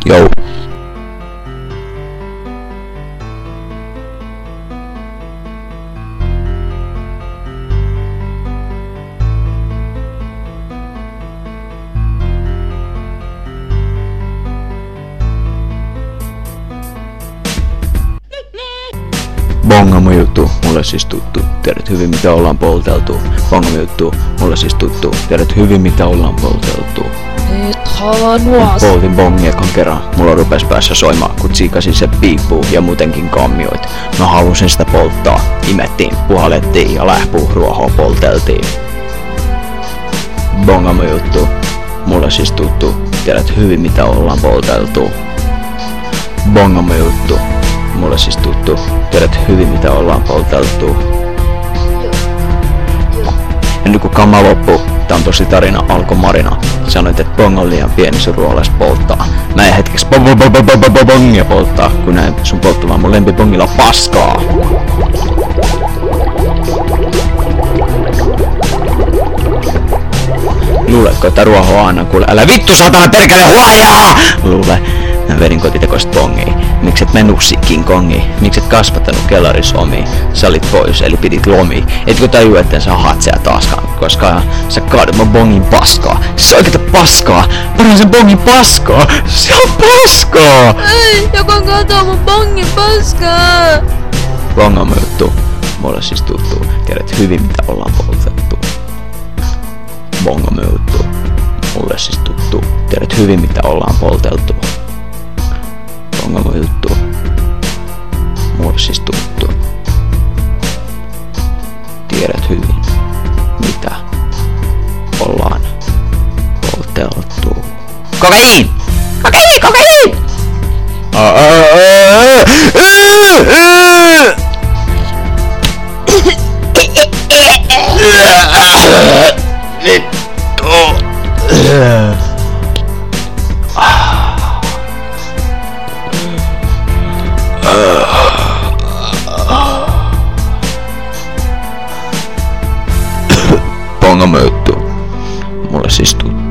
Jou. Bongamo juttu, mulle siis tuttu. Tiedät hyvin mitä ollaan polteltu. Bongamo juttu, mulle siis tuttu. Tiedät hyvin mitä ollaan polteltu. Nyt haluan nuos. Poltin bongiekan kerran. Mulla rupes päässä soimaan, kun tsiikasin se piippuu ja muutenkin kammioit. Mä halusin sitä polttaa. Imettiin, puhallettiin ja lähpuuruohoa polteltiin. Bongamo juttu, mulle siis tuttu. Tiedät hyvin mitä ollaan polteltu. Bongamo juttu. Mulle siis tuttu. Tiedät hyvin mitä ollaan polteltu. Ennen kuin kama loppu, tää on tosi tarina, alkoi Marina. Sanoit et bong on liian pieni sun ruoles polttaa. Mä en hetkeksi bongia polttaa, kun näin sun polttamaan mun lempibongilla paskaa. Luuletko että ruoho aina kuule, älä vittu saatana perkele huajaa! Luule. Mä vedin kotitekoist bongia. Mikset menussi King Kongi? Mikset kasvattanut kellaris omi? Sä olit pois, eli pidit lomi. Etkö tajua, etten saa hatseja taaskaan? Koska sä kaadut mun bongin paskaa. Se on oikeeta paskaa. Paran sen bongin paskaa. Se on paskaa! Ei, joku katsoo mun bongin paskaa. Bongamo juttu. Mulle siis tuttu. Tiedät hyvin mitä ollaan poltettu. Bongamo juttu. Mulle siis tuttu. Tiedät hyvin mitä ollaan polteltu. Bongamo juttu. Mulle siis tuttu. Tiedät hyvin, mitä ollaan polteltu. Kokaiin! Kokaiin! Kokaiin! Vittu! Bongamo juttu. Mulle siis tuttu.